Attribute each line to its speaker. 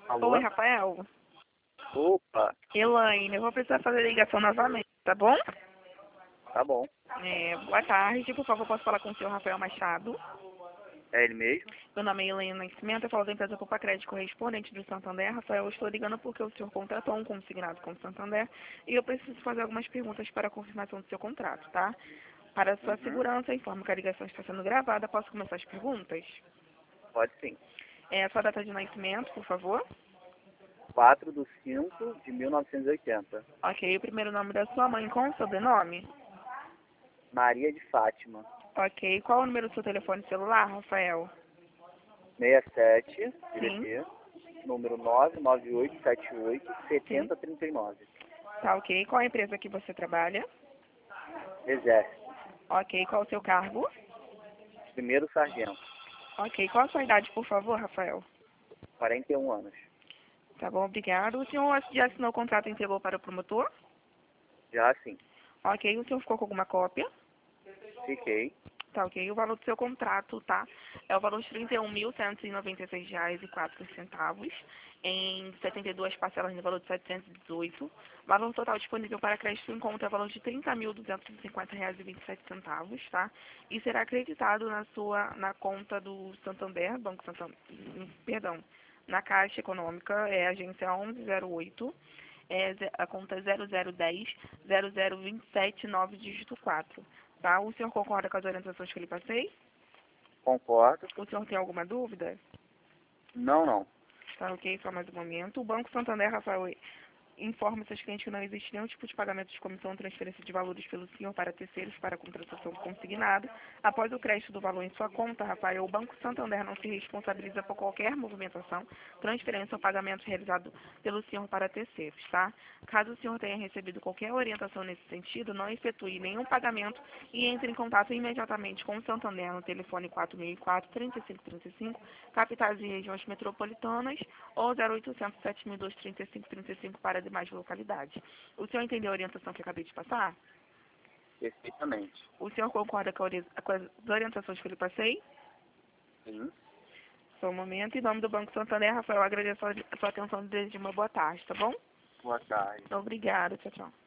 Speaker 1: Alô?
Speaker 2: Oi, Rafael.
Speaker 1: Opa,
Speaker 2: Elaine, eu vou precisar fazer a ligação novamente, tá bom?
Speaker 1: tá bom.
Speaker 2: Boa tarde, por favor, posso falar com o senhor Rafael Machado?
Speaker 1: É ele mesmo?
Speaker 2: Meu nome é Elaine Nascimento, eu falo da empresa Copa Crédito correspondente do Santander. Rafael, eu estou ligando porque o senhor contratou um consignado com o Santander e eu preciso fazer algumas perguntas para a confirmação do seu contrato, tá? Para sua
Speaker 1: Uhum.
Speaker 2: segurança, informo que a ligação está sendo gravada. Posso começar as perguntas?
Speaker 1: Pode sim.
Speaker 2: A sua data de nascimento, por favor?
Speaker 1: 4/5/1980.
Speaker 2: Ok, o primeiro nome da sua mãe com o sobrenome?
Speaker 1: Maria de Fátima.
Speaker 2: Ok, qual o número do seu telefone celular, Rafael?
Speaker 1: 67,
Speaker 2: Sim,
Speaker 1: DDT, número 99878
Speaker 2: sim.
Speaker 1: 7039.
Speaker 2: Tá ok. Qual a empresa que você trabalha?
Speaker 1: Exército.
Speaker 2: Ok, qual o seu cargo?
Speaker 1: Primeiro sargento.
Speaker 2: Ok, qual a sua idade, por favor, Rafael?
Speaker 1: 41 anos.
Speaker 2: Tá bom, obrigado. O senhor já assinou o contrato e entregou para o promotor?
Speaker 1: Já sim.
Speaker 2: Ok, o senhor ficou com alguma cópia?
Speaker 1: Fiquei.
Speaker 2: Tá ok, o valor do seu contrato, tá? É o valor de R$ 31.196,04 em 72 parcelas no valor de 718. Valor total disponível para crédito em conta é o valor de R$ 30.250,27, tá? E será acreditado na conta do Santander, Banco Santander, perdão, na Caixa Econômica, é a agência 1108, a conta 0010 dígito 4. Tá? O senhor concorda com as orientações que eu lhe passei?
Speaker 1: Concordo.
Speaker 2: O senhor tem alguma dúvida?
Speaker 1: Não, não.
Speaker 2: Tá ok, só mais um momento. O Banco Santander, Rafael, informa seus clientes que não existe nenhum tipo de pagamento de comissão ou transferência de valores pelo senhor para terceiros para a contratação do consignado. Após o crédito do valor em sua conta, Rafael, o Banco Santander não se responsabiliza por qualquer movimentação, transferência ou pagamento realizado pelo senhor para terceiros, tá? Caso o senhor tenha recebido qualquer orientação nesse sentido, não efetue nenhum pagamento e entre em contato imediatamente com o Santander no telefone 4004-3535, capitais e regiões metropolitanas, ou 0800 7.200 3535 para demais localidades. O senhor entendeu a orientação que eu acabei de passar?
Speaker 1: Perfeitamente.
Speaker 2: O senhor concorda com as orientações que eu lhe passei?
Speaker 1: Sim.
Speaker 2: Só um momento. Em nome do Banco Santander, Rafael, agradeço a sua atenção e desejo uma boa tarde, tá bom?
Speaker 1: Boa tarde.
Speaker 2: Obrigada. Tchau, tchau.